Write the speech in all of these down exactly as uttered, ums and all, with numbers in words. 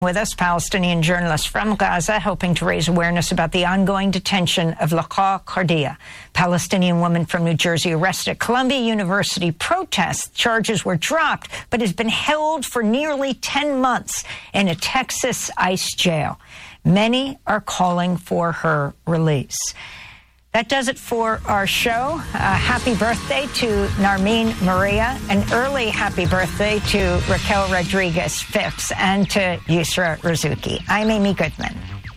With us, Palestinian journalist from Gaza, hoping to raise awareness about the ongoing detention of Laqa Qardia, Palestinian woman from New Jersey arrested at Columbia University protest. Charges were dropped, but has been held for nearly ten months in a Texas ICE jail. Many are calling for her release. That does it for our show. Uh, happy birthday to Narmeen Maria. An early happy birthday to Raquel Rodriguez Phipps and to Yusra Rizuki. I'm Amy Goodman.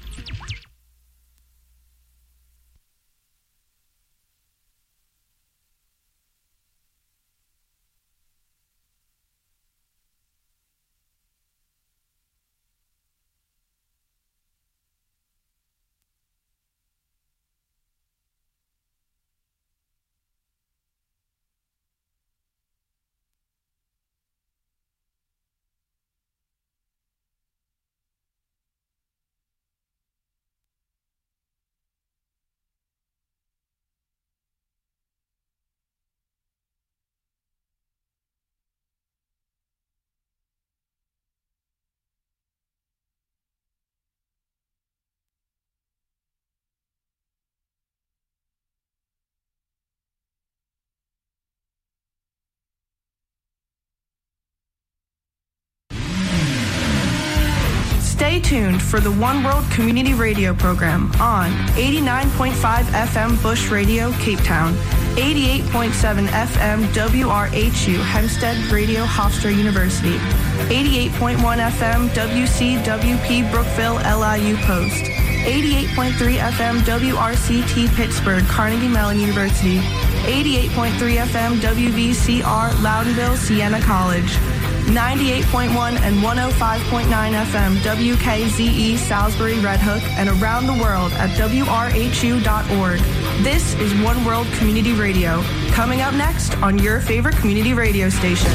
Stay tuned for the One World Community Radio program on eighty-nine point five F M Bush Radio, Cape Town, eighty-eight point seven F M W R H U Hempstead Radio, Hofstra University, eighty-eight point one F M W C W P Brookville L I U Post, eighty-eight point three F M W R C T Pittsburgh Carnegie Mellon University, eighty-eight point three F M W V C R Loudonville Siena College, ninety-eight point one and one oh five point nine F M W K Z E Salisbury Red Hook, and around the world at W R H U dot org. This is One World Community Radio. Coming up next on your favorite community radio station.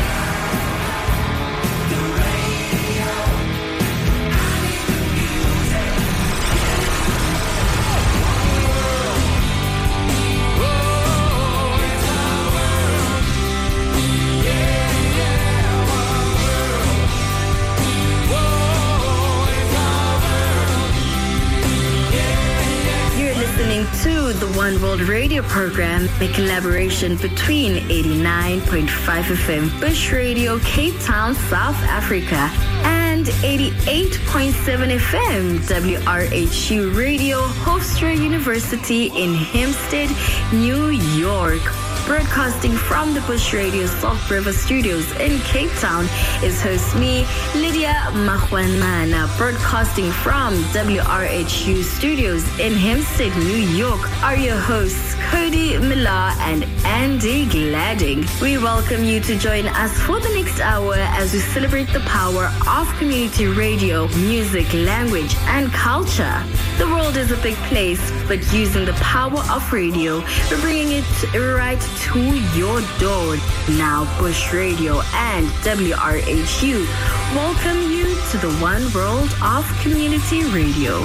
To the One World Radio program, a collaboration between eighty-nine point five F M Bush Radio, Cape Town, South Africa, and eighty-eight point seven F M W R H U Radio, Hofstra University in Hempstead, New York. Broadcasting from the Bush Radio Salt River Studios in Cape Town is host me, Lydia Mahwanmana. Broadcasting from W R H U Studios in Hempstead, New York are your hosts, Cody Millar and Andy Gladding. We welcome you to join us for the next hour as we celebrate the power of community radio, music, language, and culture. The world is a big place, but using the power of radio, we're bringing it right to your door. Now Bush Radio and W R H U welcome you to the One World of Community Radio.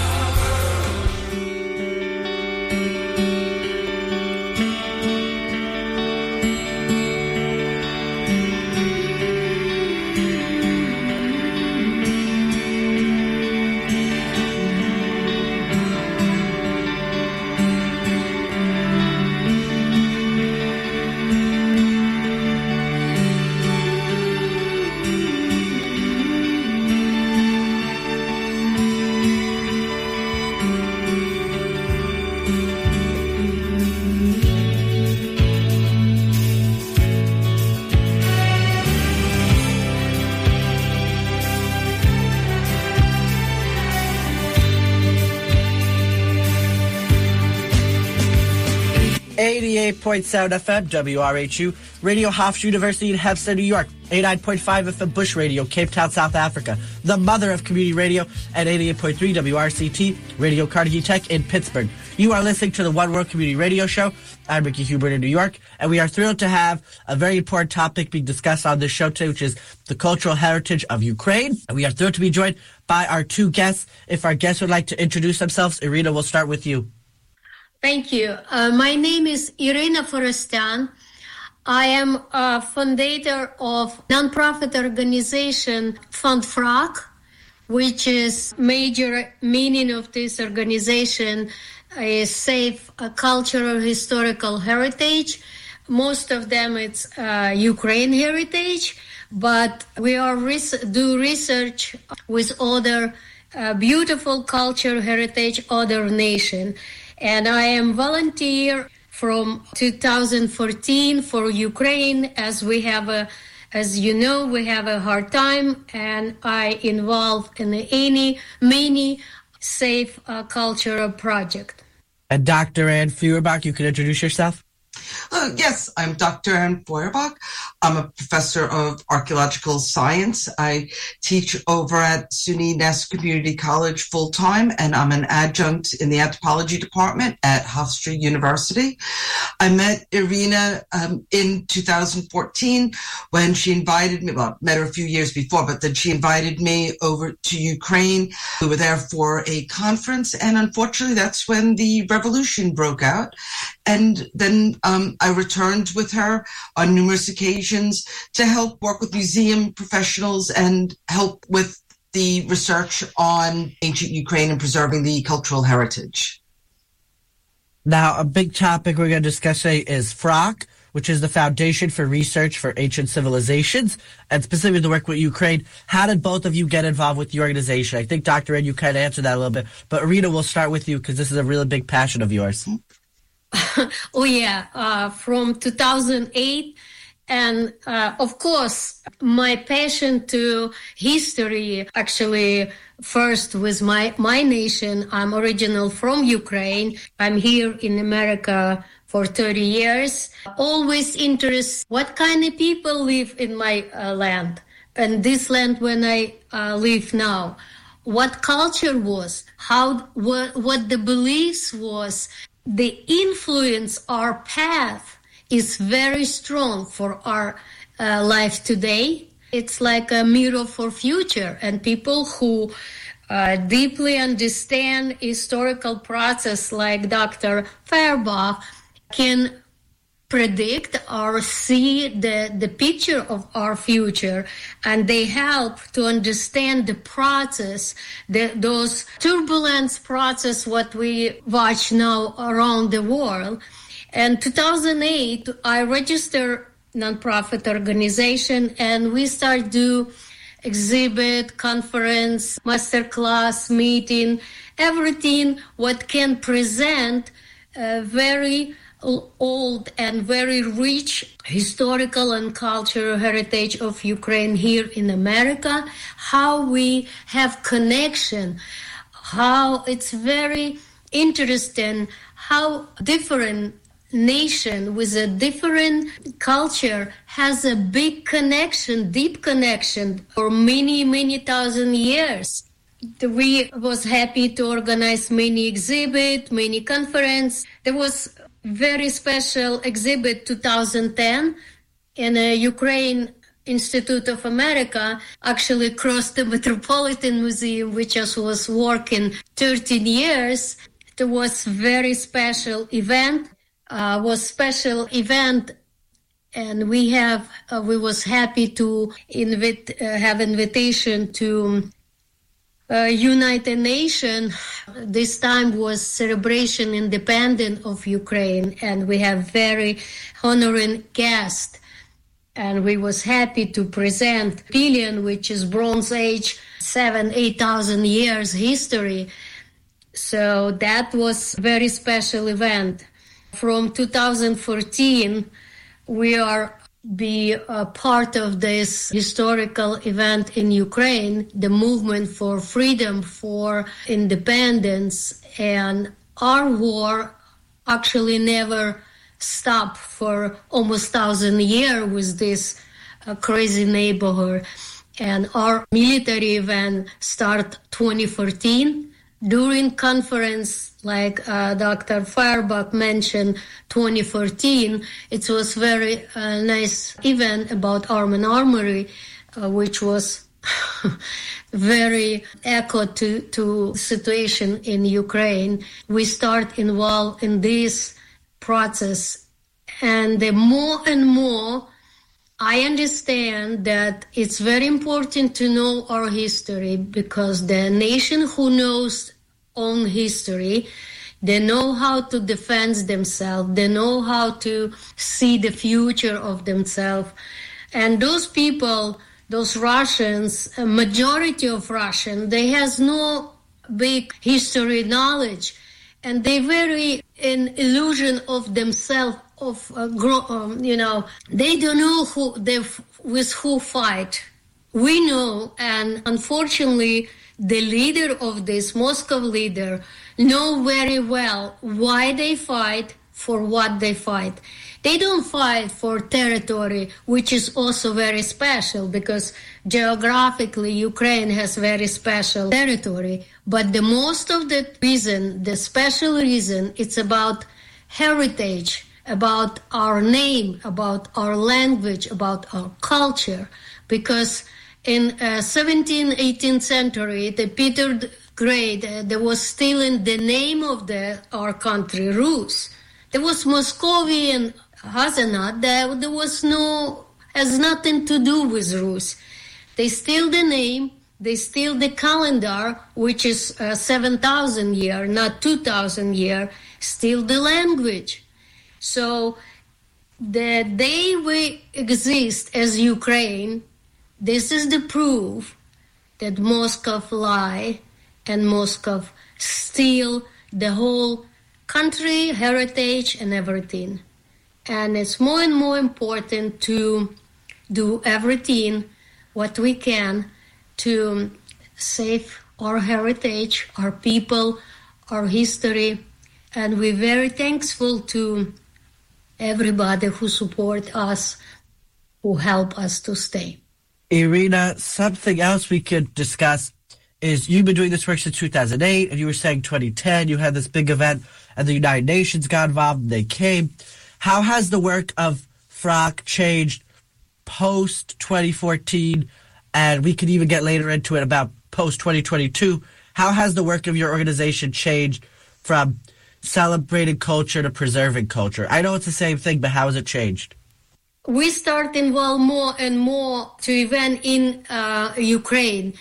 eighty-eight point seven F M W R H U Radio, Hofstra University in Hempstead, New York, eighty-nine point five F M Bush Radio, Cape Town, South Africa, the mother of community radio, and eighty-eight point three W R C T Radio Carnegie Tech in Pittsburgh. You are listening to the One World Community Radio Show. I'm Ricky Hubert in New York, and we are thrilled to have a very important topic being discussed on this show today, which is the cultural heritage of Ukraine. And we are thrilled to be joined by our two guests. If our guests would like to introduce themselves, Irina, we'll start with you. Thank you. Uh, my name is Irina Forestian. I am a founder of nonprofit organization Fund Frak, which is major meaning of this organization is save a cultural historical heritage. Most of them it's uh, Ukraine heritage, but we are res- do research with other uh, beautiful culture heritage, other nation. And I am volunteer from two thousand fourteen for Ukraine, as we have a, as you know, we have a hard time, and I involved in any, many safe uh, cultural project. And Doctor Ann Feuerbach, you can introduce yourself. Uh, yes, I'm Doctor Ann Feuerbach. I'm a professor of archaeological science. I teach over at SUNY Ness Community College full-time, and I'm an adjunct in the anthropology department at Hofstra University. I met Irina um, in two thousand fourteen when she invited me, well, met her a few years before, but then she invited me over to Ukraine. We were there for a conference, and unfortunately, that's when the revolution broke out. And then um, I returned with her on numerous occasions to help work with museum professionals and help with the research on ancient Ukraine and preserving the cultural heritage. Now, a big topic we're going to discuss today is F R O C, which is the Foundation for Research for Ancient Civilizations, and specifically the work with Ukraine. How did both of you get involved with the organization? I think, Doctor Ed, you kind of answered that a little bit, but Irina, we'll start with you because this is a really big passion of yours. Oh, yeah, uh, from two thousand eight. And uh, of course, my passion to history actually first with my, my nation. I'm original from Ukraine. I'm here in America for thirty years. Always interest what kind of people live in my uh, land and this land when I uh, live now. What culture was, how what, what the beliefs was. The influence, our path is very strong for our uh, life today. It's like a mirror for future, and people who uh, deeply understand historical process like Doctor Feuerbach can predict or see the, the picture of our future, and they help to understand the process, the, those turbulence process, what we watch now around the world. And two thousand eight, I registered nonprofit organization, and we start do exhibit, conference, masterclass, meeting, everything what can present a very old and very rich historical and cultural heritage of Ukraine here in America, how we have connection, how it's very interesting, how different nation with a different culture has a big connection, deep connection for many, many thousand years. We was happy to organize many exhibit, many conference. There was very special exhibit two thousand ten in a Ukraine Institute of America, actually across the Metropolitan Museum, which just was working thirteen years. It was very special event, uh, was special event, and we have uh, we was happy to invite uh, have invitation to Uh, United Nations. This time was celebration independence of Ukraine, and we have very honoring guest. And we was happy to present Pelion, which is Bronze Age, seven, eight thousand years history. So that was very special event. From two thousand fourteen, we are be a part of this historical event in Ukraine, the movement for freedom, for independence, and our war actually never stopped for almost thousand years with this uh, crazy neighborhood. And our military event started twenty fourteen. During conference, like uh, Doctor Feuerbach mentioned, twenty fourteen, it was very uh, nice event about Arm and Armory, uh, which was very echo to, to situation in Ukraine. We start involved in this process, and the more and more I understand that it's very important to know our history, because the nation who knows own history, they know how to defend themselves, they know how to see the future of themselves. And those people, those Russians, a majority of Russians, they has no big history knowledge, and they very in illusion of themselves, of uh, grow, um, you know, they don't know who they with who fight. We know, and unfortunately, the leader of this Moscow leader know very well why they fight, for what they fight. They don't fight for territory, which is also very special, because geographically Ukraine has very special territory. But the most of the reason, the special reason, it's about heritage, about our name, about our language, about our culture. Because in uh, seventeenth, eighteenth century, the Peter the Great, uh, there was still in the name of the our country, Rus. There was Moscovian Hasanat, there, there was no, has nothing to do with Rus. They steal the name, they steal the calendar, which is uh, seven thousand year, not two thousand year, steal the language. So the day we exist as Ukraine, this is the proof that Moscow lie and Moscow steal the whole country, heritage, and everything. And it's more and more important to do everything what we can to save our heritage, our people, our history. And we're very thankful to everybody who support us, who help us to stay. Irina, something else we could discuss is you've been doing this work since two thousand eight, and you were saying twenty ten, you had this big event, and the United Nations got involved, and they came. How has the work of F R O C changed post twenty fourteen, and we could even get later into it about post twenty twenty-two? How has the work of your organization changed from celebrating culture to preserving culture? I know it's the same thing, but how has it changed? We start involve more and more to event in uh, Ukraine.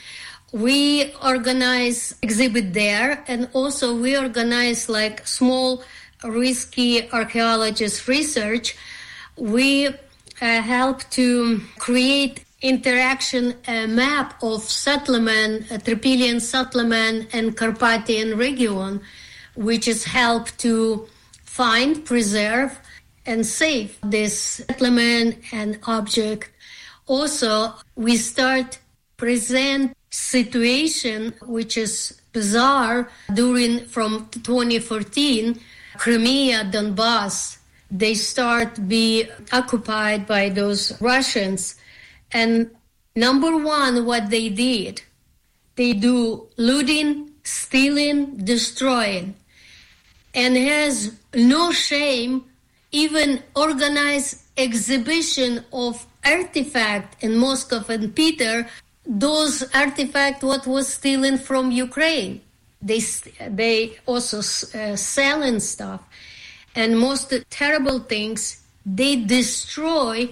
We organize exhibit there, and also we organize like small risky archaeologist research. We uh, help to create interaction uh, map of settlement, uh, Tripilian settlement and Carpathian region, which is help to find, preserve, and save this settlement and object. Also, we start present situation which is bizarre during from twenty fourteen, Crimea, Donbass, they start be occupied by those Russians. And number one, what they did, they do looting, stealing, destroying, and has no shame even organize exhibition of artifact in Moscow and Peter, those artifact what was stolen from Ukraine. They they also uh, selling stuff, and most terrible things, they destroy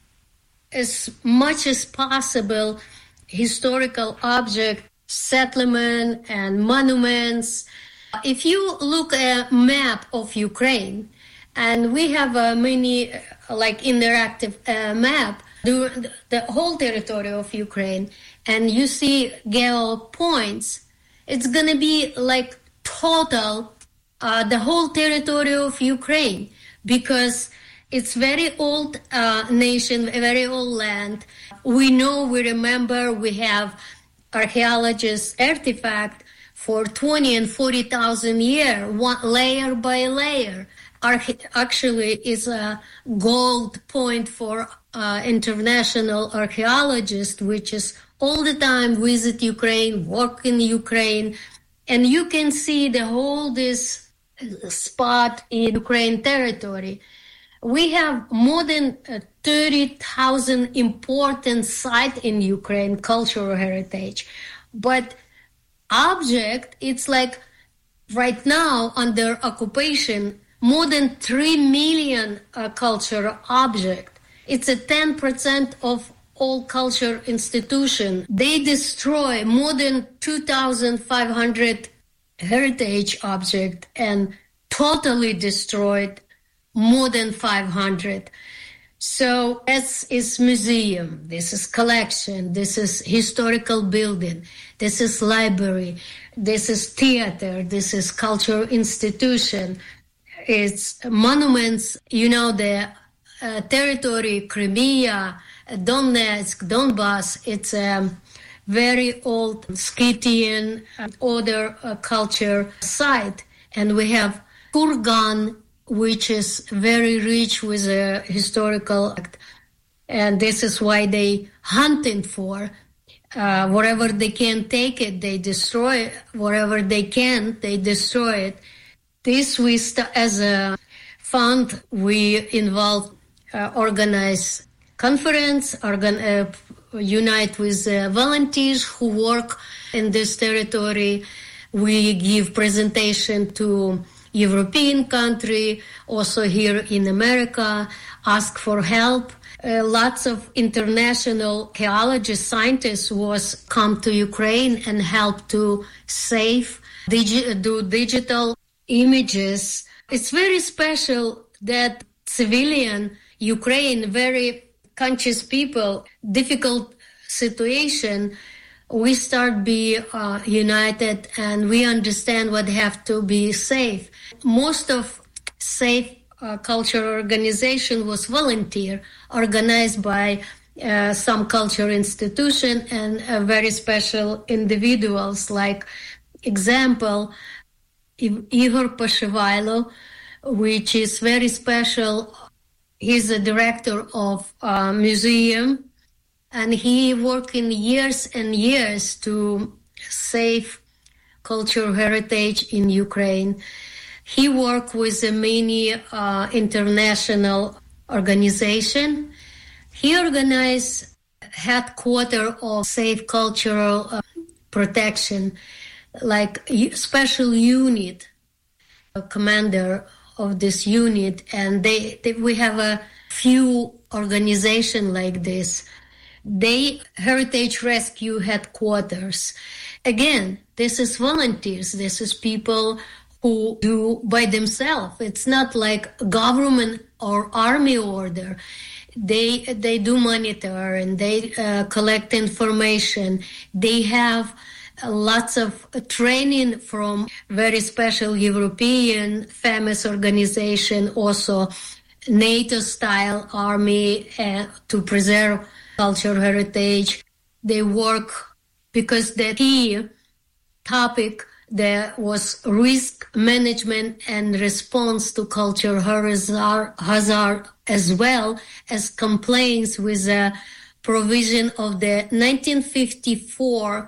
as much as possible historical object, settlement and monuments. If you look at a map of Ukraine, and we have a mini, uh, like interactive uh, map, the, the whole territory of Ukraine, and you see geo points, it's going to be like total, uh, the whole territory of Ukraine, because it's very old uh, nation, very old land. We know, we remember, we have archaeologists artifact for twenty and forty thousand years, one layer by layer. Arche- actually is a gold point for uh, international archaeologists, which is all the time visit Ukraine, work in Ukraine, and you can see the whole this spot in Ukraine territory. We have more than uh, thirty thousand important sites in Ukraine, cultural heritage. But object, it's like right now under occupation, more than three million uh, cultural objects. It's a ten percent of all culture institutions. They destroy more than two thousand five hundred heritage objects and totally destroyed more than five hundred. So this is museum, this is collection, this is historical building, this is library, this is theater, this is cultural institution. It's monuments, you know, the uh, territory, Crimea, Donetsk, Donbass, it's a very old Scythian uh, other uh, culture site. And we have Kurgan, which is very rich with a historical act. And this is why they hunting for. Uh, wherever they can take it, they destroy it. Wherever they can, they destroy it. This we, st- as a fund, we involve, uh, organize conference, organ- uh, unite with uh, volunteers who work in this territory. We give presentation to European country, also here in America, ask for help. Uh, lots of international archaeologists, scientists was come to Ukraine and help to save, digi- do digital images. It's very special that civilian Ukraine, very conscious people, difficult situation, we start be uh, united and we understand what have to be safe. Most of safe uh, culture organization was volunteer, organized by uh, some culture institution and uh, very special individuals. Like example, Igor Poshevailo, which is very special. He's a director of a museum, and he worked in years and years to save cultural heritage in Ukraine. He worked with many uh, international organizations. He organized headquarters of safe cultural uh, protection, like special unit, a commander of this unit, and they, they we have a few organizations like this. They Heritage Rescue Headquarters. Again, this is volunteers. This is people who do by themselves. It's not like government or army order. They they do monitor and they uh, collect information. They have lots of training from very special European famous organization, also NATO-style army uh, to preserve cultural heritage. They work because the key topic there was risk management and response to cultural hazard, as well as complaints with the provision of the nineteen fifty-four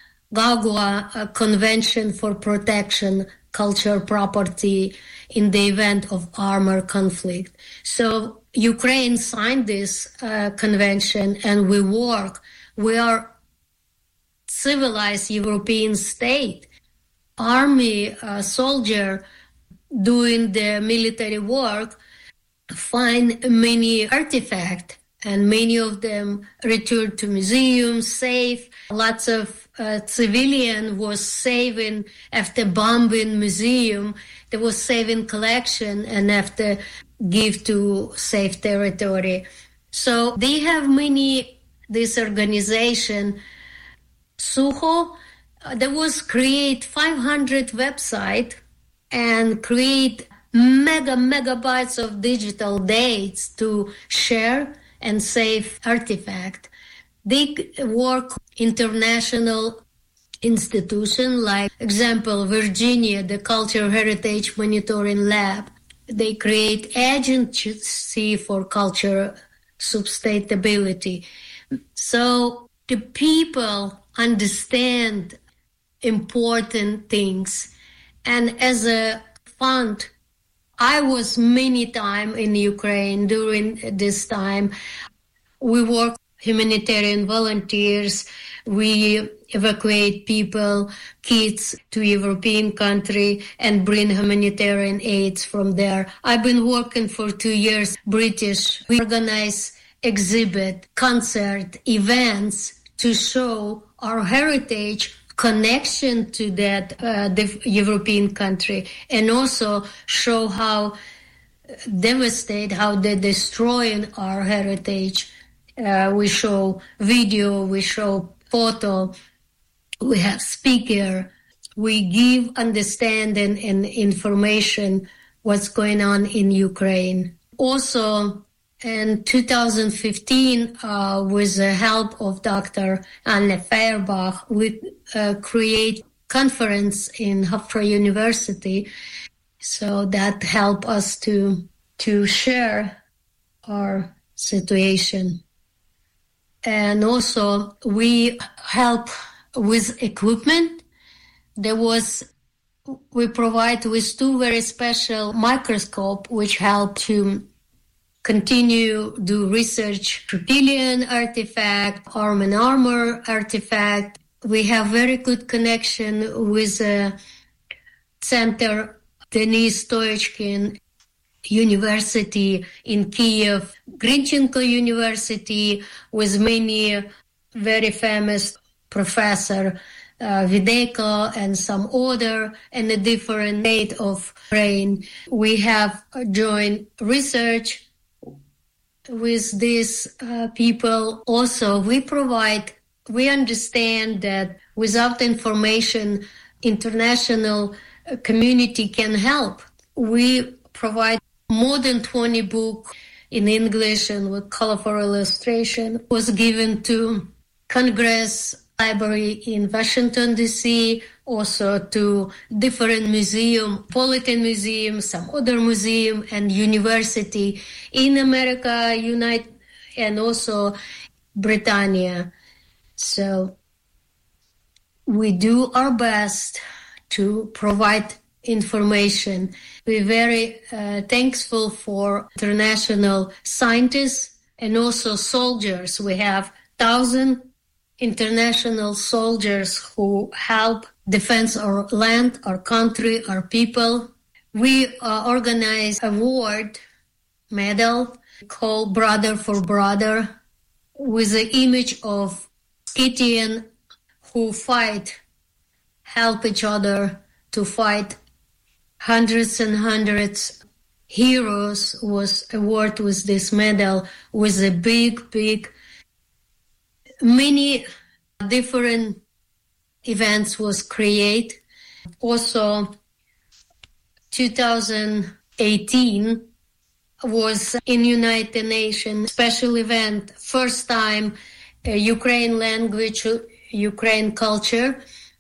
Gagoa Convention for Protection Cultural Property in the event of armed conflict. So Ukraine signed this uh, convention, and we work. We are civilized European state. Army uh, soldier doing the military work find many artifacts, and many of them returned to museums, safe. Lots of uh, civilian was saving after bombing museum. There was saving collection and after give to safe territory. So they have many, this organization, Suho, uh, there was create five hundred website and create mega megabytes of digital dates to share and save artifact. They work international institution, like example, Virginia, the Cultural Heritage Monitoring Lab. They create agency for cultural sustainability. So the people understand important things. And as a fund, I was many times in Ukraine during this time. We work humanitarian volunteers. We evacuate people, kids to European country and bring humanitarian aids from there. I've been working for two years, British. We organize exhibit, concert, events to show our heritage, connection to that uh, the European country, and also show how devastate, how they're destroying our heritage. Uh, we show video, we show photo, we have speaker, we give understanding and information what's going on in Ukraine. Also, in two thousand fifteen, uh, with the help of Doctor Anne Feuerbach, we uh, create conference in Hofstra University. So that helped us to to share our situation. And also we help with equipment. There was, we provide with two very special microscope which help to continue do research, Trypillian artifact, arm and armor artifact. We have very good connection with the center Denis Stoichkin University in Kiev, Grinchenko University with many very famous professor, uh, Videko and some other, and a different state of brain. We have joined research with these uh, people. Also, we provide, we understand that without information, international community can help. We provide more than twenty books in English and with colorful illustration. Was given to Congress Library in Washington, D C, also to different museum, Politan Museum, some other museum and university in America, United, and also Britannia. So we do our best to provide information. We're very uh, thankful for international scientists and also soldiers. We have thousand international soldiers who help defend our land, our country, our people. We uh, organize a award medal called Brother for Brother with the image of Scythian who fight, help each other to fight. Hundreds and hundreds heroes was awarded with this medal with a big, big, many different events was created. Also, two thousand eighteen was in United Nations special event, first time uh, Ukraine language, Ukraine culture,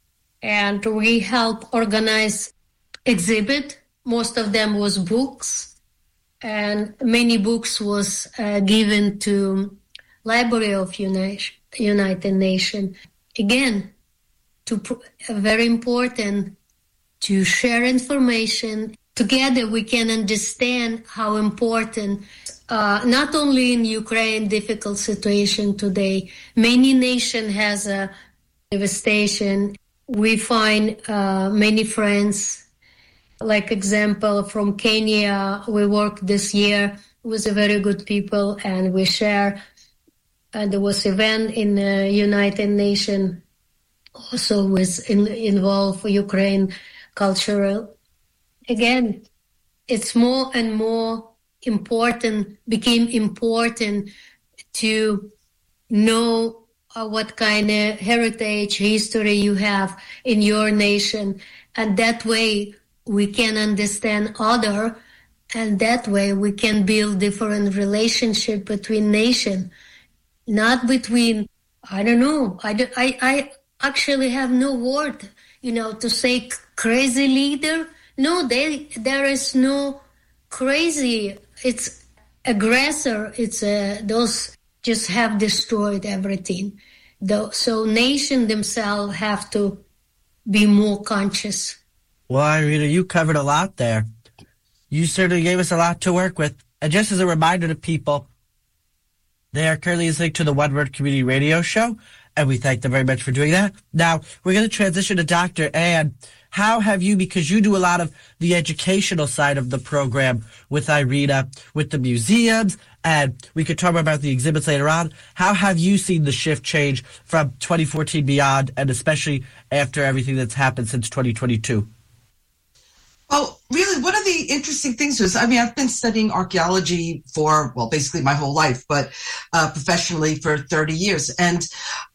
and we help organize exhibit. Most of them was books, and many books was uh, given to Library of Uni- United Nations. Again, to pr- very important to share information. Together we can understand how important, uh, not only in Ukraine, difficult situation today, many nation has a devastation. We find uh, many friends. Like example, from Kenya, we worked this year with very good people, and we share. And there was event in the United Nations, also with in, involve Ukraine cultural. Again, it's more and more important, became important to know uh, what kind of heritage, history you have in your nation, and that way we can understand other, and that way we can build different relationship between nation, not between, I don't know, I, do, I, I actually have no word, you know, to say crazy leader. No, they, there is no crazy, it's aggressor, it's uh, those just have destroyed everything. Though, so nation themselves have to be more conscious. Well, Irina, you covered a lot there. You certainly gave us a lot to work with. And just as a reminder to people, they are currently listening to the One Word Community Radio Show, and we thank them very much for doing that. Now, we're going to transition to Doctor Ann. How have you, because you do a lot of the educational side of the program with Irina, with the museums, and we could talk about the exhibits later on. How have you seen the shift change from twenty fourteen beyond, and especially after everything that's happened since twenty twenty-two? Well, really, one of the interesting things was, I mean, I've been studying archaeology for, well, basically my whole life, but uh, professionally for thirty years. And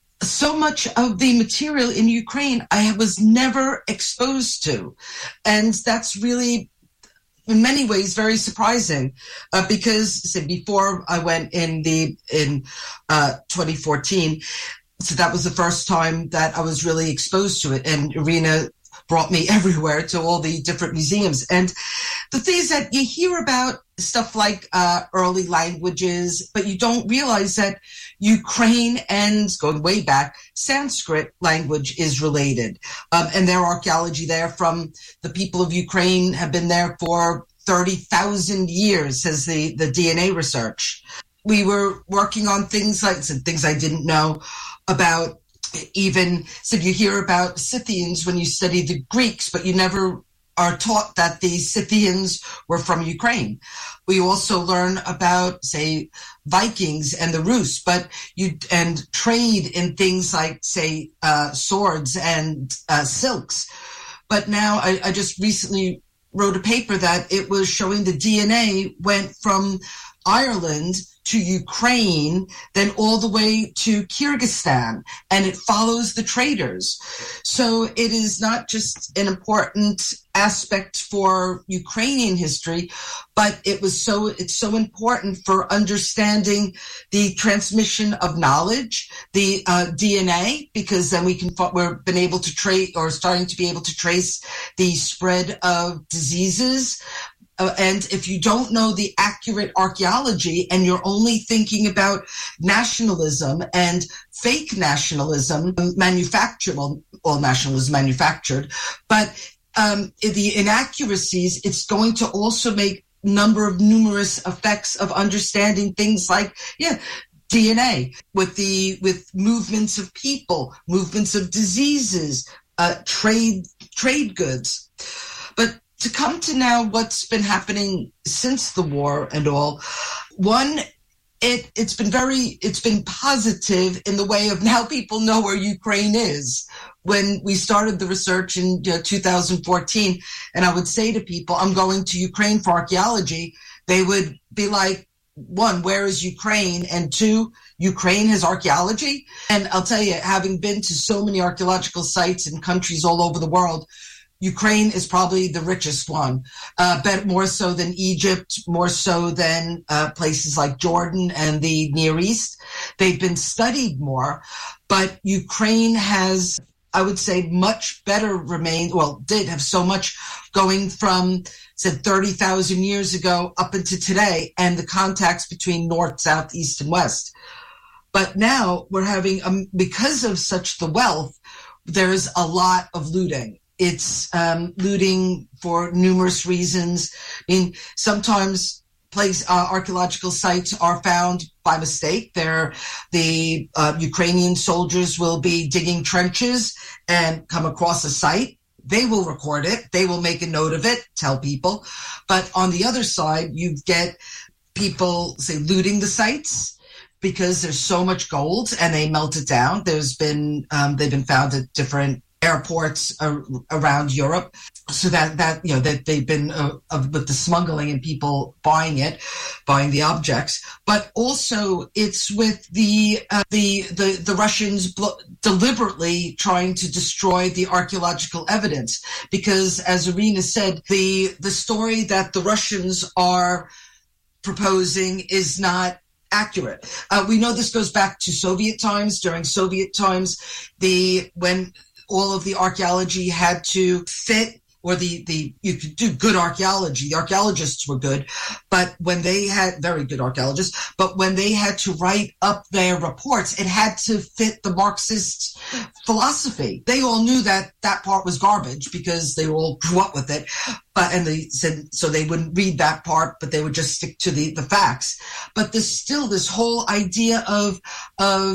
so much of the material in Ukraine I was never exposed to. And that's really, in many ways, very surprising, uh, because say, before I went in the in uh, twenty fourteen, so that was the first time that I was really exposed to it. And Irina brought me everywhere to all the different museums. And the thing is that you hear about stuff like uh, early languages, but you don't realize that Ukraine and, going way back, Sanskrit language is related. Um, and their archaeology there from the people of Ukraine have been there for thirty thousand years, says the, the D N A research. We were working on things like some things I didn't know about. Even so, you hear about Scythians when you study the Greeks, but you never are taught that the Scythians were from Ukraine. We also learn about, say, Vikings and the Rus, but you and trade in things like, say, uh, swords and uh, silks. But now I, I just recently wrote a paper that it was showing the D N A went from Ireland to Ukraine, then all the way to Kyrgyzstan, and it follows the traders. So it is not just an important aspect for Ukrainian history, but it was so it's so important for understanding the transmission of knowledge, the uh, D N A, because then we can we've been able to trace or starting to be able to trace the spread of diseases. Uh, and if you don't know the accurate archaeology and you're only thinking about nationalism and fake nationalism, manufactured, well, all nationalism manufactured, but um, the inaccuracies, it's going to also make number of numerous effects of understanding things like, yeah, D N A with the with movements of people, movements of diseases, uh, trade trade goods, but to come to now what's been happening since the war and all, one, it, it's been very, it's been positive in the way of now people know where Ukraine is. When we started the research in you know, two thousand fourteen, and I would say to people, I'm going to Ukraine for archaeology, they would be like, one, where is Ukraine? And two, Ukraine has archaeology. And I'll tell you, having been to so many archaeological sites in countries all over the world, Ukraine is probably the richest one, uh, but more so than Egypt, more so than uh, places like Jordan and the Near East. They've been studied more, but Ukraine has, I would say, much better remained, well, did have so much going from, said, thirty thousand years ago up into today, and the contacts between North, South, East, and West. But now we're having, um, because of such the wealth, there's a lot of looting. It's um, looting for numerous reasons. I mean, sometimes place uh, archaeological sites are found by mistake. They're, the uh, Ukrainian soldiers will be digging trenches and come across a site. They will record it. They will make a note of it, tell people. But on the other side, you get people, say, looting the sites because there's so much gold and they melt it down. There's been, um, they've been found at different airports uh, around Europe, so that that you know that they've been uh, uh, with the smuggling and people buying it, buying the objects, but also it's with the uh, the the the Russians bl- deliberately trying to destroy the archaeological evidence, because as Irina said, the the story that the Russians are proposing is not accurate. Uh, we know this goes back to Soviet times. During Soviet times, the when all of the archaeology had to fit, or the, the you could do good archaeology. The archaeologists were good, but when they had very good archaeologists, but when they had to write up their reports, it had to fit the Marxist philosophy. They all knew that that part was garbage because they all grew up with it. But, and they said, so they wouldn't read that part, but they would just stick to the, the facts. But there's still this whole idea of, of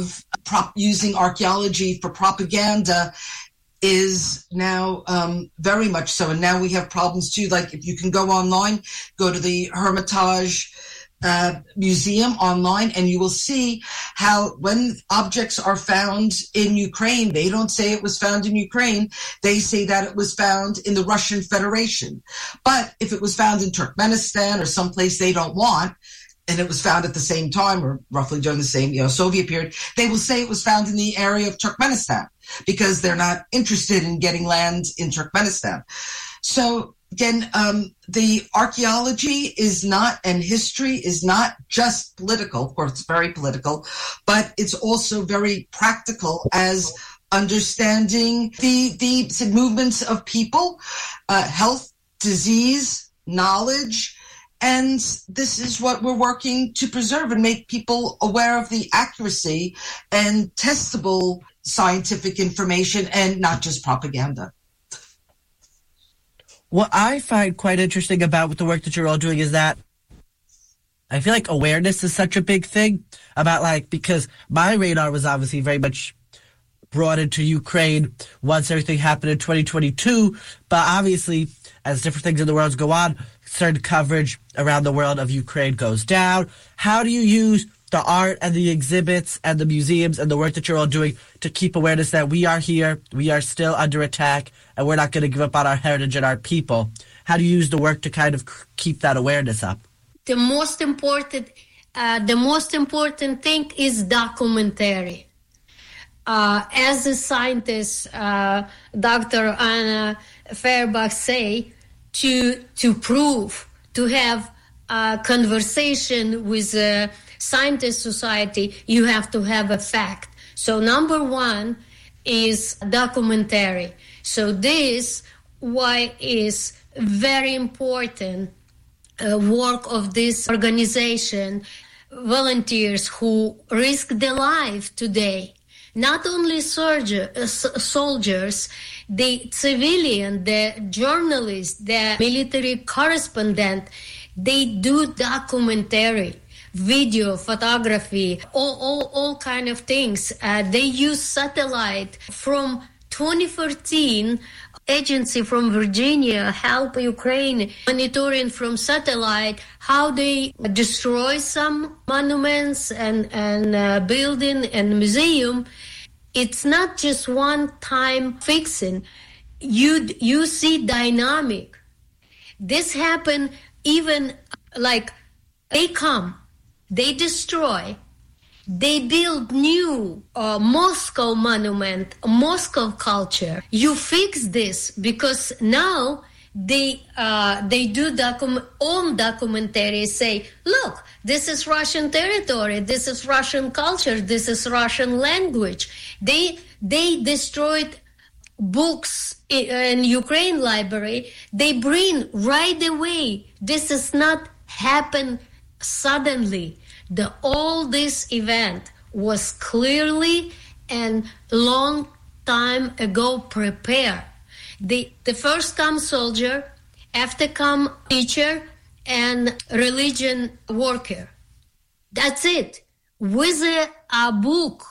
prop using archaeology for propaganda is now um, very much so. And now we have problems too. Like if you can go online, go to the Hermitage uh, Museum online, and you will see how when objects are found in Ukraine, they don't say it was found in Ukraine. They say that it was found in the Russian Federation. But if it was found in Turkmenistan or someplace they don't want, and it was found at the same time or roughly during the same, you know, Soviet period, they will say it was found in the area of Turkmenistan because they're not interested in getting land in Turkmenistan. So again, um, the archaeology is not, and history is not just political. Of course, it's very political, but it's also very practical as understanding the, the movements of people, uh, health, disease, knowledge. And this is what we're working to preserve and make people aware of the accuracy and testable scientific information and not just propaganda. What I find quite interesting about with the work that you're all doing is that I feel like awareness is such a big thing about like, because my radar was obviously very much brought into Ukraine once everything happened in twenty twenty-two. But obviously, as different things in the world go on, certain coverage around the world of Ukraine goes down. How do you use the art and the exhibits and the museums and the work that you're all doing to keep awareness that we are here, we are still under attack, and we're not going to give up on our heritage and our people? How do you use the work to kind of keep that awareness up? The most important, uh, the most important thing is documentary. Uh, as a scientist, uh, Doctor Anna Feuerbach say, to to prove, to have a conversation with a scientist society, you have to have a fact. So number one is documentary. So this why is very important uh, work of this organization, volunteers who risk their life today. Not only soldier, uh, soldiers, the civilian, the journalist, the military correspondent, they do documentary, video, photography, all, all, all kind of things. Uh, they use satellite. From twenty fourteen, agency from Virginia help Ukraine monitoring from satellite how they destroy some monuments and, and uh, building and museum. It's not just one time fixing. You, you see dynamic. This happen even like they come, they destroy, they build new uh, Moscow monument, Moscow culture. You fix this because now they uh, they do docu- own documentary, say, look, this is Russian territory, this is Russian culture, this is Russian language. They they destroyed books in Ukraine library. They bring right away. This is not happen suddenly. The all this event was clearly and long time ago prepared. The the first come soldier, after come teacher and religion worker. That's it. With a, a book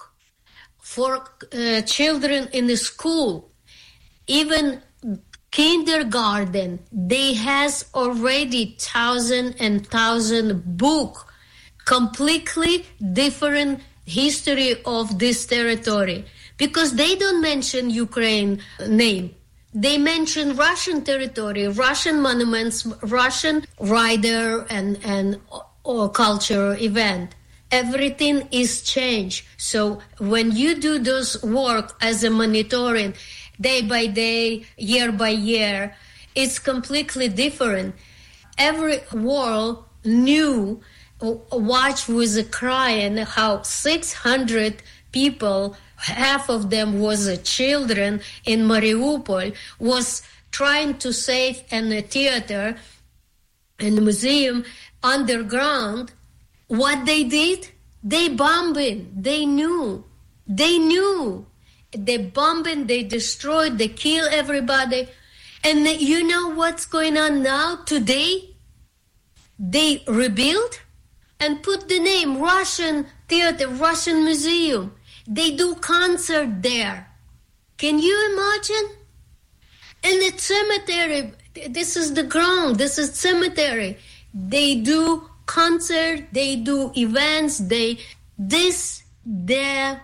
for uh, children in the school, even kindergarten, they has already thousand and thousand book. Completely different history of this territory because they don't mention Ukraine name. They mention Russian territory, Russian monuments, Russian rider and, and or cultural event. Everything is changed. So when you do those work as a monitoring day by day, year by year, it's completely different. Every world knew watch with a crying how six hundred people, half of them was uh, children in Mariupol, was trying to save in a theater and museum underground. What they did? They bombing. They knew. They knew. They bombing, they destroyed, they kill everybody. And you know what's going on now, today? They rebuild and put the name Russian Theater, Russian Museum. They do concert there. Can you imagine? In the cemetery, this is the ground, this is cemetery. They do concert, they do events, they, this, their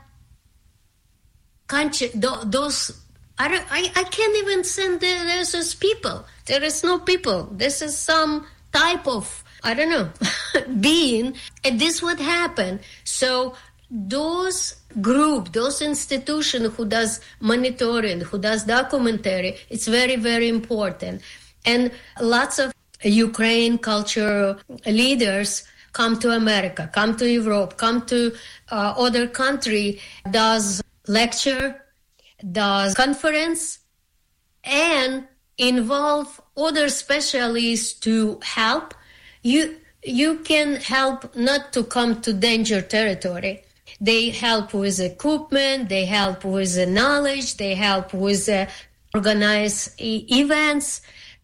country, those, I, don't, I, I can't even send there, there's just people. There is no people. This is some type of, I don't know, being, and this would happen. So those group, those institutions who does monitoring, who does documentary, it's very, very important. And lots of Ukraine culture leaders come to America, come to Europe, come to uh, other country, does lecture, does conference, and involve other specialists to help. You, you can help not to come to danger territory. They help with equipment, they help with the knowledge, they help with uh, organize e- events.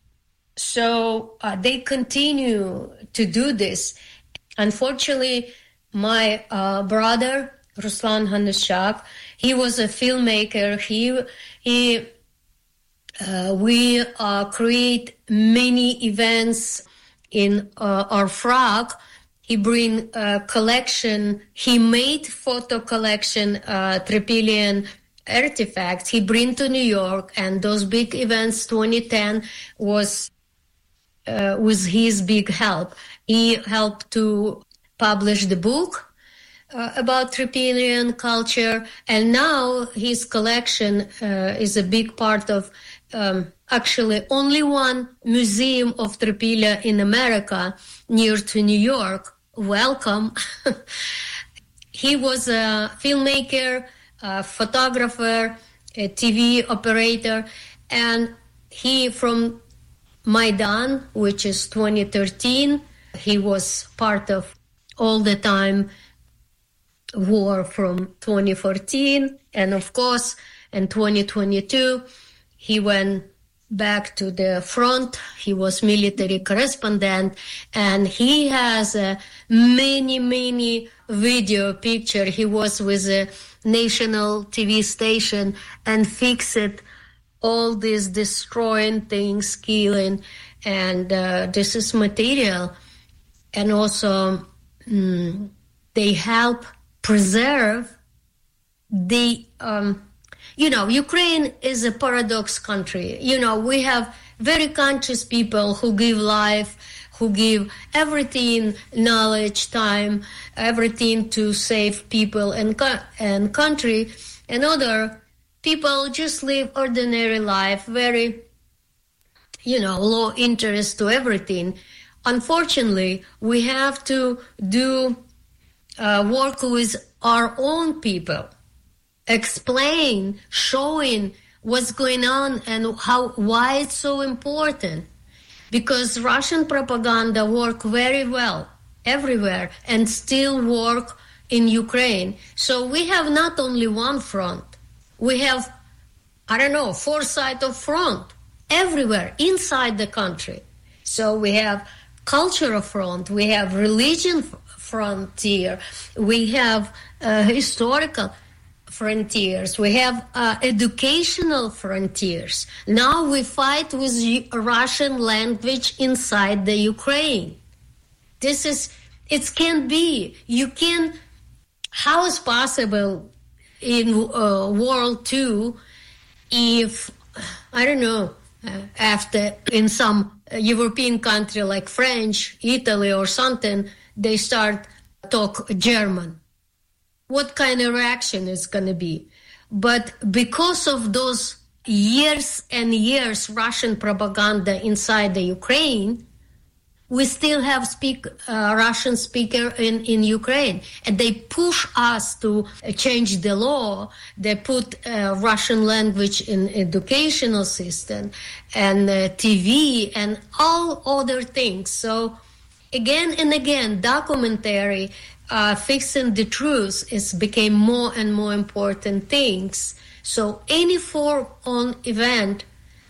So uh, they continue to do this. Unfortunately, my uh, brother, Ruslan Hanushak, he was a filmmaker. He, he, uh, we uh, create many events in uh, our frog. He bring a collection, he made photo collection, uh, Tripilian artifacts. He bring to New York, and those big events, twenty ten, was uh, with his big help. He helped to publish the book uh, about Tripilian culture, and now his collection uh, is a big part of um, actually only one museum of Tripilia in America near to New York. Welcome. He was a filmmaker, a photographer, a T V operator, and he from Maidan, which is twenty thirteen, he was part of all the time war from twenty fourteen, and of course in twenty twenty-two he went back to the front. He was military correspondent, and he has uh, many, many video picture. He was with a national T V station and fixed all these destroying things, killing, and uh, this is material. And also mm, they help preserve the um, You know, Ukraine is a paradox country. You know, we have very conscious people who give life, who give everything, knowledge, time, everything to save people and and country. And other people just live ordinary life, very, you know, low interest to everything. Unfortunately, we have to do uh, work with our own people. Explain, showing what's going on and how why it's so important. Because Russian propaganda work very well everywhere and still work in Ukraine. So we have not only one front. We have, I don't know, four sides of front everywhere inside the country. So we have cultural front, we have religion frontier, we have uh, historical frontiers, we have uh, educational frontiers. Now we fight with Russian language inside the Ukraine. This is, it can't be. You can, how is possible in uh, World Two if, I don't know, uh, after in some European country like French, Italy or something, they start talk German. What kind of reaction is going to be? But because of those years and years Russian propaganda inside the Ukraine, we still have speak uh, Russian speaker in, in Ukraine. And they push us to change the law. They put uh, Russian language in educational system and uh, T V and all other things. So again and again, documentary Uh, fixing the truth is became more and more important things. So any form on event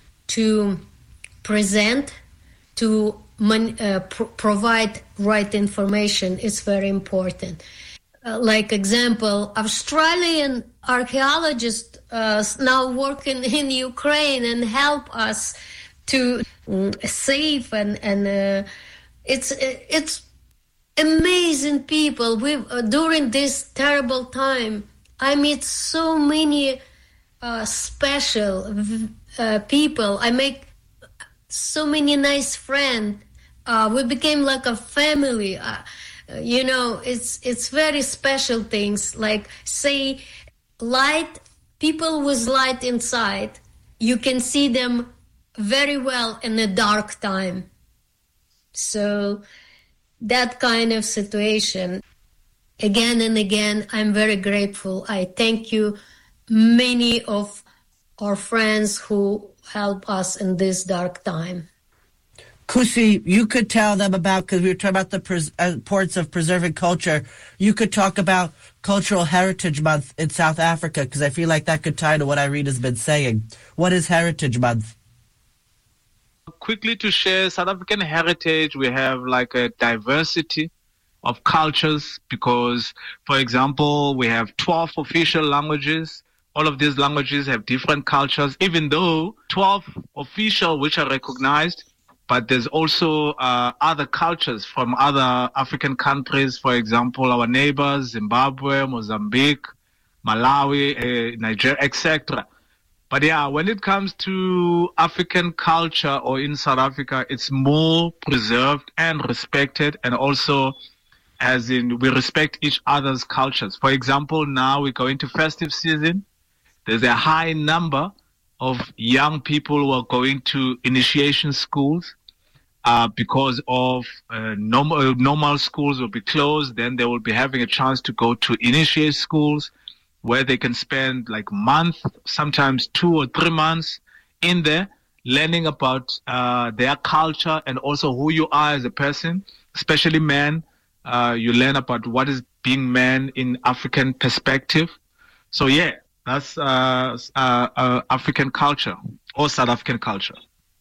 to present, to man, uh, pr- provide right information is very important. uh, like example, Australian archaeologists uh, now working in Ukraine and help us to mm, save and and uh, it's it's amazing people. We uh, during this terrible time, I meet so many uh, special uh, people. I make so many nice friends. Uh, we became like a family. Uh, you know, it's it's very special things. Like say, light. People with light inside, you can see them very well in a dark time. So that kind of situation, again and again, I'm very grateful. I thank you, many of our friends who help us in this dark time. Kusi, you could tell them about, because we were talking about the pres- uh, importance of preserving culture, you could talk about Cultural Heritage Month in South Africa, because I feel like that could tie to what Irene has been saying. What is Heritage Month? Quickly to share South African heritage, we have like a diversity of cultures because, for example, we have twelve official languages. All of these languages have different cultures, even though twelve official which are recognized, but there's also uh, other cultures from other African countries, for example, our neighbors, Zimbabwe, Mozambique, Malawi, uh, Nigeria, et cetera. But yeah, when it comes to African culture or in South Africa, it's more preserved and respected, and also as in we respect each other's cultures. For example, now we go into festive season. There's a high number of young people who are going to initiation schools uh, because of uh, normal, normal schools will be closed. Then they will be having a chance to go to initiate schools where they can spend like a month, sometimes two or three months in there, learning about uh, their culture and also who you are as a person, especially men. Uh, you learn about what is being man in African perspective. So yeah, that's uh, uh, uh, African culture or South African culture.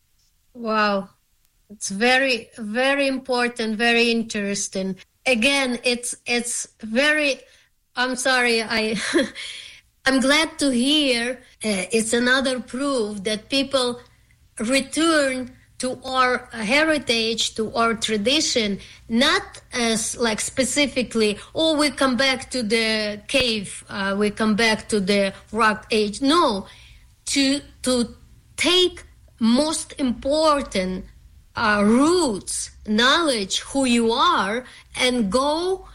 Wow. It's very, very important, very interesting. Again, it's it's very, I'm sorry, I, I'm glad to hear uh, it's another proof that people return to our heritage, to our tradition, not as like specifically, oh, we come back to the cave, uh, we come back to the rock age. No, to to take most important uh, roots, knowledge, who you are, and go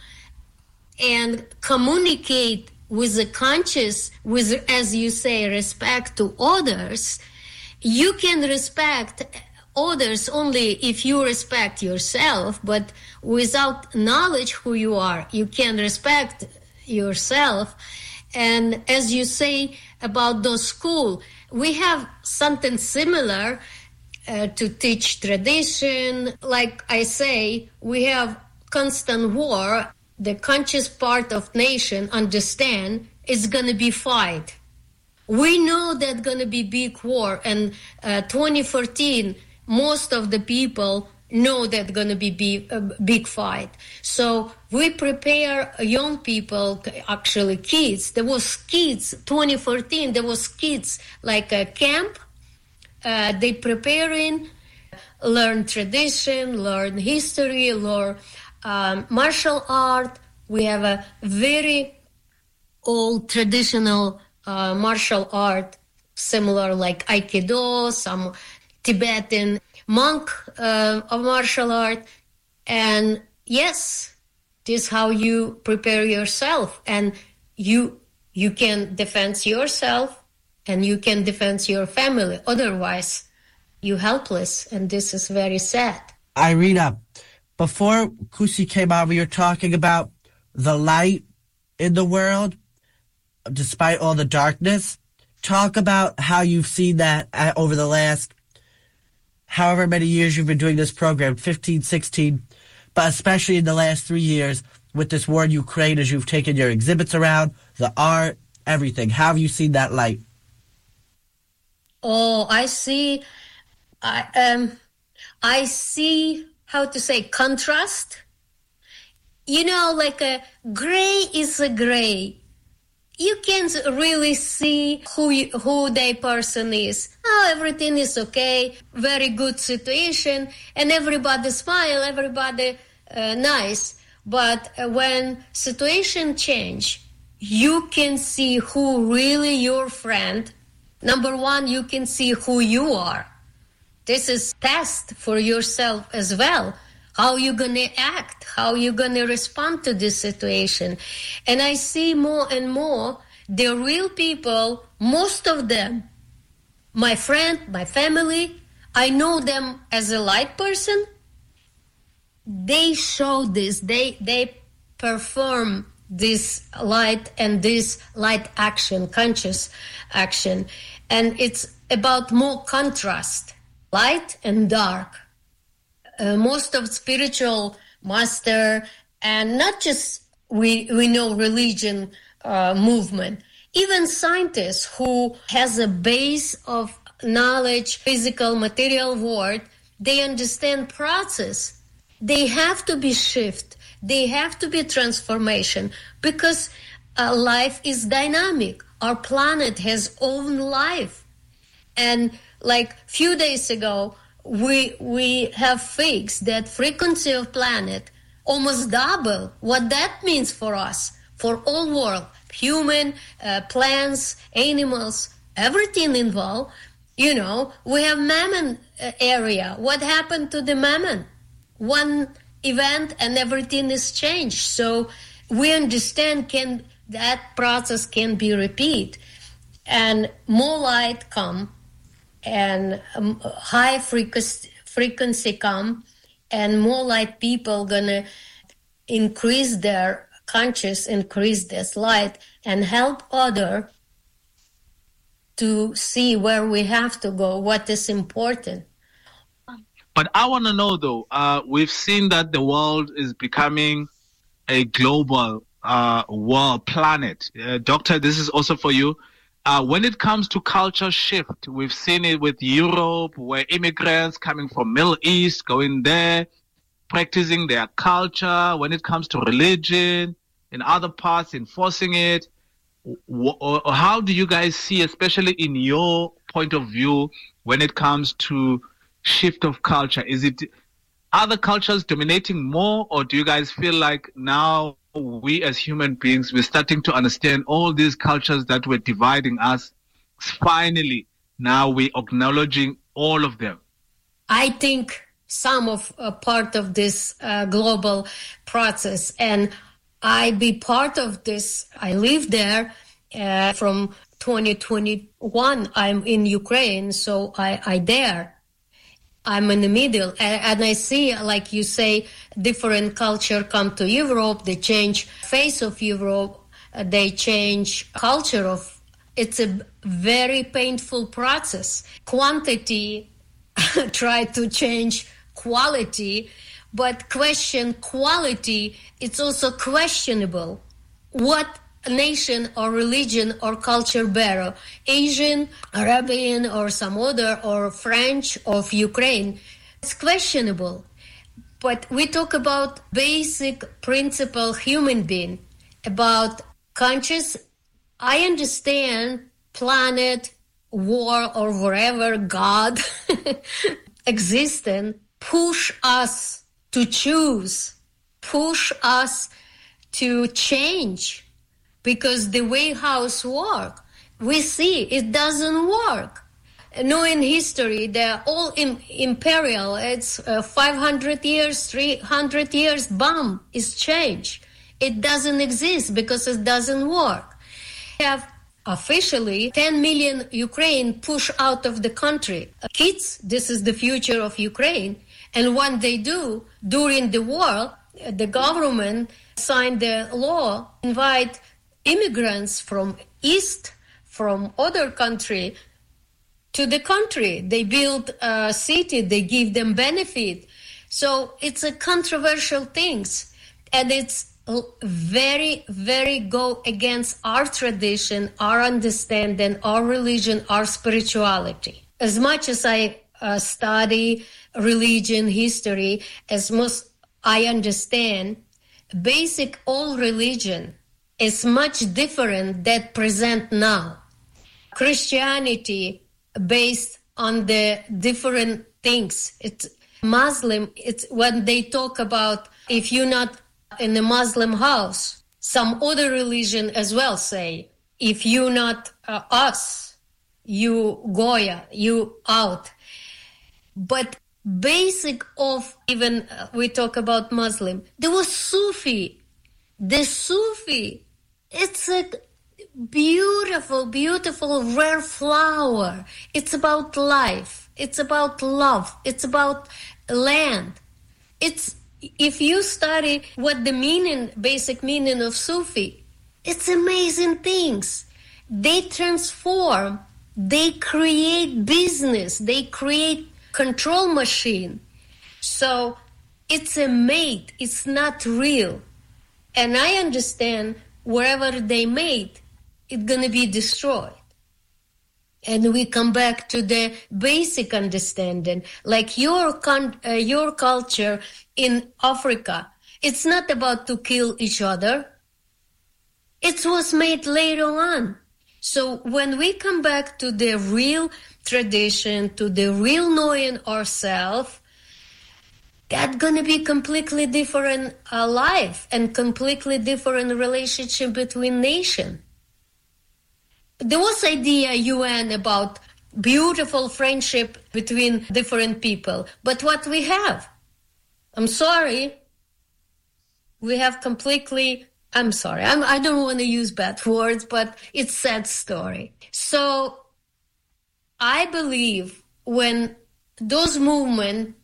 and communicate with the conscious, with, as you say, respect to others. You can respect others only if you respect yourself, but without knowledge who you are, you can respect yourself. And as you say about those schools, we have something similar uh, to teach tradition. Like I say, we have constant war. The conscious part of nation understand it's going to be fight. We know that going to be big war, and uh, twenty fourteen, most of the people know that going to be big, a big fight. So we prepare young people, actually kids. There was kids, twenty fourteen, there was kids like a camp. Uh, they preparing, learn tradition, learn history, learn um, martial art. We have a very old traditional Uh, martial art, similar like Aikido, some Tibetan monk uh, of martial art. And yes, this is how you prepare yourself. And you you can defend yourself and you can defend your family. Otherwise, you're helpless. And this is very sad. Irina, before Kusi came on, we were talking about the light in the world despite all the darkness. Talk about how you've seen that over the last however many years you've been doing this program, fifteen, sixteen, but especially in the last three years with this war in Ukraine, as you've taken your exhibits around, the art, everything. How have you seen that light? Oh, I see, I, um, I see, how to say, contrast. you know, like a gray is a gray. You can't really see who you, who that person is. Oh, everything is okay, very good situation, and everybody smile, everybody uh, nice. But uh, when situation change, you can see who really your friend. Number one, you can see who you are. This is test for yourself as well. How you gonna act? How you gonna respond to this situation? And I see more and more the real people, most of them, my friend, my family, I know them as a light person. They show this, they they perform this light and this light action, conscious action. And it's about more contrast, light and dark. Uh, most of spiritual master, and not just we we know religion uh, movement, even scientists who has a base of knowledge, physical, material world, they understand process. They have to be shift. They have to be transformation because uh, life is dynamic. Our planet has own life, and like few days ago. We we have fixed that frequency of planet almost double. What that means for us, for all world, human, uh, plants, animals, everything involved. You know, we have Mammon uh, area. What happened to the Mammon? One event and everything is changed. So we understand can that process can be repeated, and more light come. And um, high frequency, frequency come, and more light people gonna increase their conscious, increase this light, and help other to see where we have to go, what is important. But I want to know, though, uh, we've seen that the world is becoming a global uh, world planet. Uh, Doctor, this is also for you. Uh, when it comes to culture shift, we've seen it with Europe, where immigrants coming from Middle East, going there, practicing their culture. When it comes to religion, in other parts, enforcing it. W- how do you guys see, especially in your point of view, when it comes to shift of culture? Is it other cultures dominating more, or do you guys feel like now we as human beings, we're starting to understand all these cultures that were dividing us? Finally, now we're acknowledging all of them. I think some of uh, part of this uh, global process, and I be part of this. I live there uh, from twenty twenty-one. I'm in Ukraine, so I, I there. I'm in the middle, and, and I see, like you say, different culture come to Europe. They change face of Europe. Uh, they change culture of. It's a very painful process. Quantity try to change quality, but question quality. It's also questionable. What nation or religion or culture better, Asian, Arabian, or some other, or French of Ukraine? It's questionable. But we talk about basic principle human being, about conscious. I understand planet, war, or wherever God existence push us to choose, push us to change. Because the way house work, we see it doesn't work. Knowing history, they're all im- imperial. It's uh, five hundred years, three hundred years, bomb is changed. It doesn't exist because it doesn't work. We have officially ten million Ukraine pushed out of the country. Kids, this is the future of Ukraine. And when they do, during the war, the government signed the law, invite immigrants from East, from other country, to the country. They build a city, they give them benefit. So it's a controversial things. And it's very, very go against our tradition, our understanding, our religion, our spirituality. As much as I uh, study religion, history, as most I understand, basic old religion is much different than present now. Christianity based on the different things. It's Muslim, it's when they talk about if you're not in a Muslim house, some other religion as well say, if you're not uh, us, you Goya, you out. But basic of even, uh, we talk about Muslim, there was Sufi. The Sufi, it's a beautiful, beautiful, rare flower. It's about life. It's about love. It's about land. It's, if you study what the meaning, basic meaning of Sufi, it's amazing things. They transform, they create business, they create control machine. So it's a made, it's not real. And I understand wherever they made, it's going to be destroyed. And we come back to the basic understanding, like your con- uh, your culture in Africa. It's not about to kill each other. It was made later on. So when we come back to the real tradition, to the real knowing ourselves, that's going to be completely different uh, life and completely different relationship between nations. There was idea U N about beautiful friendship between different people. But what we have, I'm sorry, we have completely, I'm sorry, I'm, I don't want to use bad words, but it's a sad story. So I believe when those movements,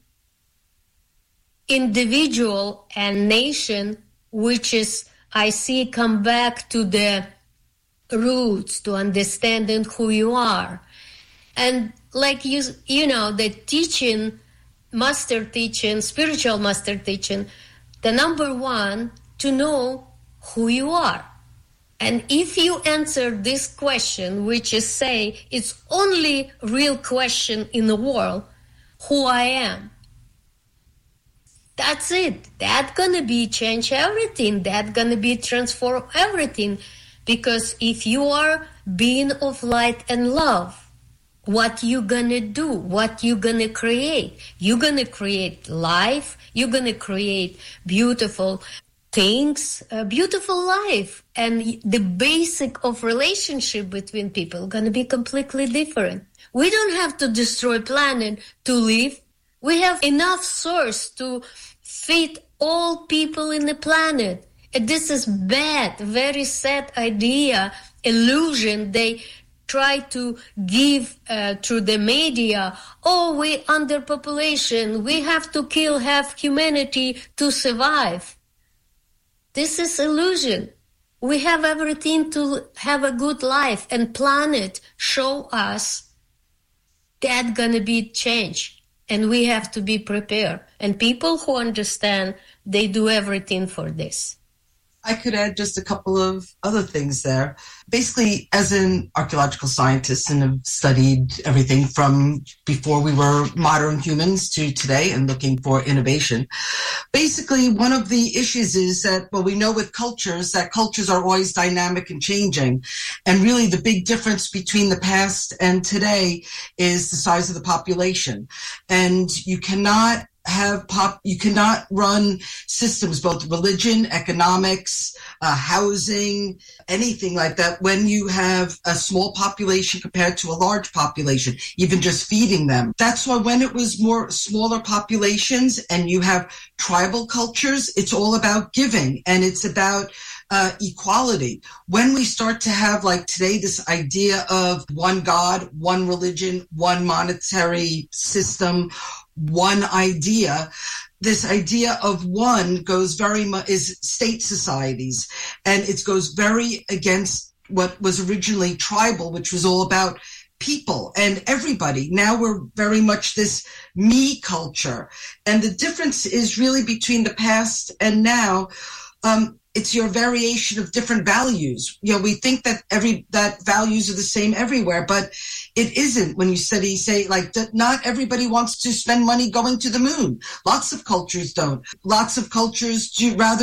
individual and nation, which is, I see, come back to the roots, to understanding who you are. And like you, you know, the teaching, master teaching, spiritual master teaching, the number one, to know who you are. And if you answer this question, which is say, it's only real question in the world, who I am. That's it. That's gonna be change everything. That's gonna be transform everything. Because if you are being of light and love, what you gonna do? What you gonna create? You're gonna create life. You're gonna create beautiful things, a beautiful life. And the basic of relationship between people gonna be completely different. We don't have to destroy planet to live. We have enough source to feed all people in the planet. This is bad, very sad idea, illusion they try to give uh, through the media. Oh, we underpopulation. We have to kill half humanity to survive. This is illusion. We have everything to have a good life, and planet show us that's gonna be change, and we have to be prepared. And people who understand, they do everything for this. I could add just a couple of other things there. Basically, as an archaeological scientist and have studied everything from before we were modern humans to today and looking for innovation, basically one of the issues is that, well, we know with cultures that cultures are always dynamic and changing. And really the big difference between the past and today is the size of the population. And you cannot have pop, you cannot run systems, both religion, economics, uh, housing, anything like that, when you have a small population compared to a large population, even just feeding them. That's why when it was more smaller populations and you have tribal cultures, it's all about giving and it's about Uh, equality. When we start to have, like today, this idea of one God, one religion, one monetary system, one idea, this idea of one goes very much, is state societies. And it goes very against what was originally tribal, which was all about people and everybody. Now we're very much this me culture. And the difference is really between the past and now. Um, It's your variation of different values. You know, we think that every that values are the same everywhere, but it isn't. When you study, say, like, not everybody wants to spend money going to the moon. Lots of cultures don't. Lots of cultures do rather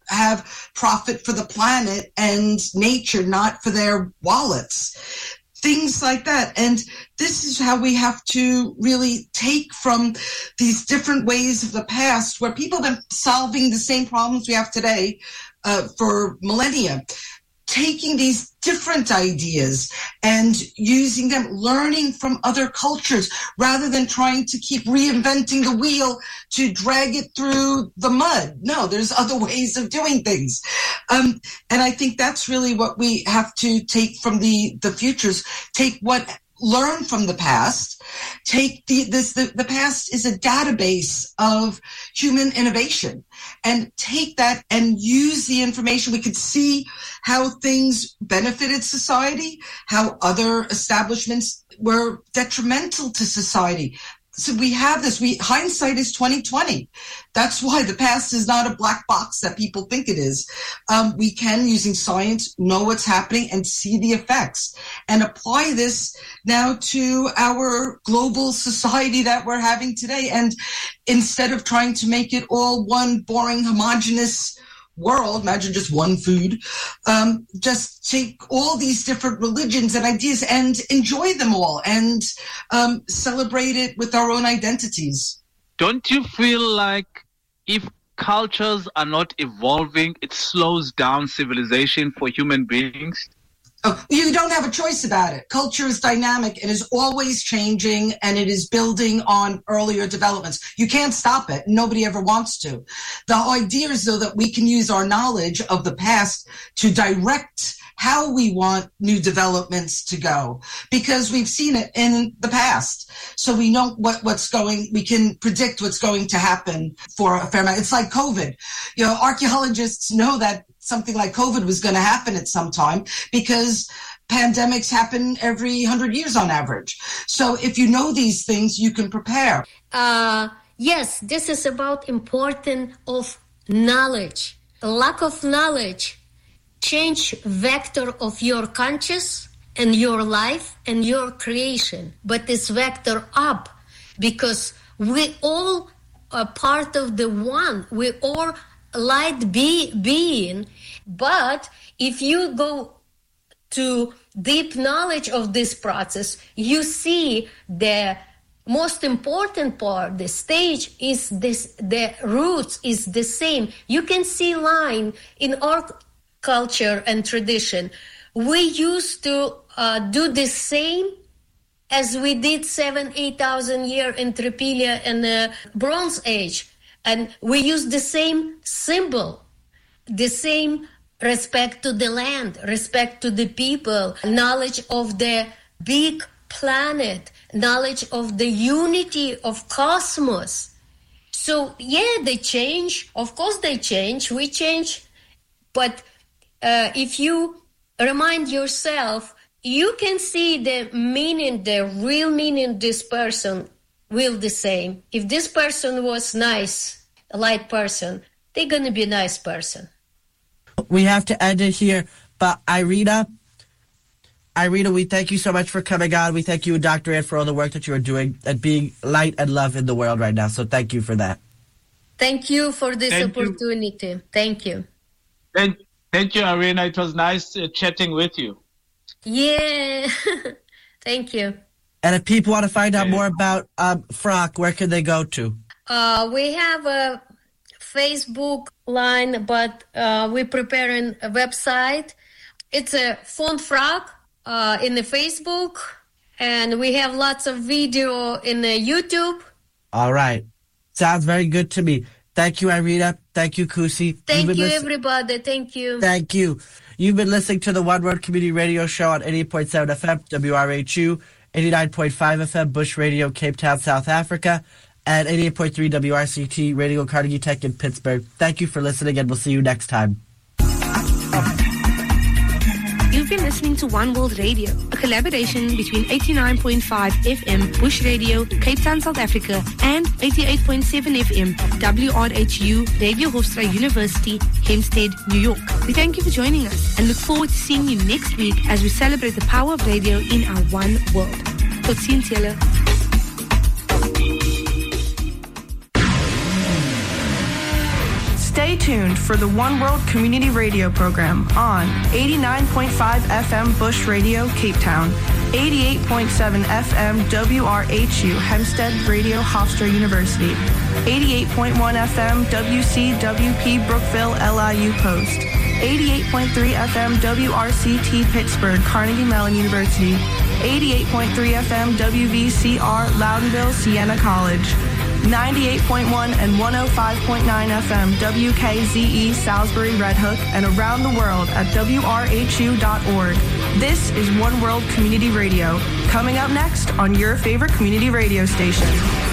have profit for the planet and nature, not for their wallets. Things like that. And this is how we have to really take from these different ways of the past where people have been solving the same problems we have today uh, for millennia. Taking these different ideas and using them, learning from other cultures rather than trying to keep reinventing the wheel to drag it through the mud. No, there's other ways of doing things. Um, and I think that's really what we have to take from the, the futures. Take what, learn from the past. Take the, this, the, the past is a database of human innovation, and take that and use the information. We could see how things benefited society, how other establishments were detrimental to society. So we have this, we, hindsight is twenty twenty. That's why the past is not a black box that people think it is. Um, we can, using science, know what's happening and see the effects and apply this now to our global society that we're having today. And instead of trying to make it all one boring, homogenous world, imagine just one food, um, just take all these different religions and ideas and enjoy them all and um, celebrate it with our own identities. Don't you feel like if cultures are not evolving, it slows down civilization for human beings? Oh, you don't have a choice about it. Culture is dynamic and is always changing, and it is building on earlier developments. You can't stop it. Nobody ever wants to. The idea is, though, that we can use our knowledge of the past to direct how we want new developments to go, because we've seen it in the past. So we know what, what's going, we can predict what's going to happen for a fair amount. It's like COVID. You know, archaeologists know that something like COVID was going to happen at some time because pandemics happen every hundred years on average. So if you know these things, you can prepare. Uh, yes, this is about importance of knowledge. A lack of knowledge change vector of your conscious and your life and your creation. But this vector up, because we all are part of the one. We all light be, being, but if you go to deep knowledge of this process, you see the most important part, the stage is this, the roots is the same. You can see line in our culture and tradition. We used to uh, do the same as we did seven, eight thousand years in Tripelia and the Bronze Age. And we use the same symbol, the same respect to the land, respect to the people, knowledge of the big planet, knowledge of the unity of cosmos. So, yeah, they change. Of course they change. We change. But uh, if you remind yourself, you can see the meaning, the real meaning this person will the same. If this person was nice, a light person, they're going to be a nice person. We have to end it here, but Irina, Irina, we thank you so much for coming on. We thank you and Doctor Ann for all the work that you are doing and being light and love in the world right now. So thank you for that. Thank you for this thank opportunity. You. Thank you. Thank, thank you, Irina. It was nice uh, chatting with you. Yeah. Thank you. And if people want to find out more about um, F R O C, where can they go to? Uh, we have a Facebook line, but uh, we're preparing a website. It's a Fond F R O C uh, in the Facebook, and we have lots of video in the YouTube. All right. Sounds very good to me. Thank you, Irina. Thank you, Kusi. Thank you, listen- everybody. Thank you. Thank you. You've been listening to the One World Community Radio Show on eighty-eight point seven F M, W R H U, eighty-nine point five F M, Bush Radio, Cape Town, South Africa, and eighty-eight point three W R C T, Radio Carnegie Tech in Pittsburgh. Thank you for listening, and we'll see you next time. You've been listening to One World Radio, a collaboration between eighty-nine point five F M Bush Radio, Cape Town, South Africa, and eighty-eight point seven F M W R H U, Radio Hofstra University, Hempstead, New York. We thank you for joining us and look forward to seeing you next week as we celebrate the power of radio in our one world. Tot ziens, julle. Stay tuned. tuned for the One World Community Radio program on eighty-nine point five F M Bush Radio, Cape Town, eighty-eight point seven F M W R H U, Hempstead Radio, Hofstra University, eighty-eight point one F M W C W P Brookville L I U Post, eighty-eight point three F M W R C T Pittsburgh, Carnegie Mellon University, eighty-eight point three F M W V C R Loudonville, Siena College, ninety-eight point one and one oh five point nine F M W K Z E Salisbury Red Hook, and around the world at W R H U dot org. This is One World Community Radio. Coming up next on your favorite community radio station.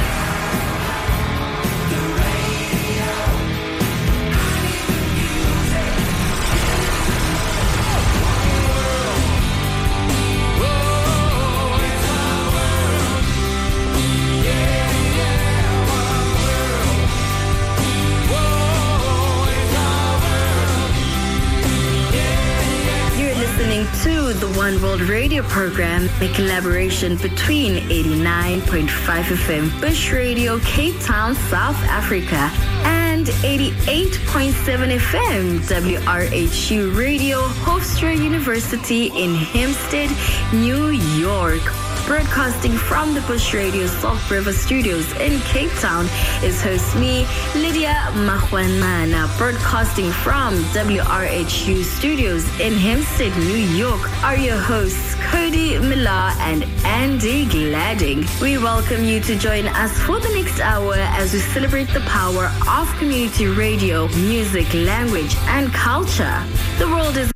To the One World Radio program, a collaboration between eighty-nine point five F M Bush Radio, Cape Town, South Africa, and eighty-eight point seven F M W R H U Radio, Hofstra University in Hempstead, New York. Broadcasting from the Bush Radio Salt River Studios in Cape Town is host me, Lydia Mahwanmana. Broadcasting from W R H U Studios in Hempstead, New York are your hosts, Cody Millar and Andy Gladding. We welcome you to join us for the next hour as we celebrate the power of community radio, music, language, and culture. The world is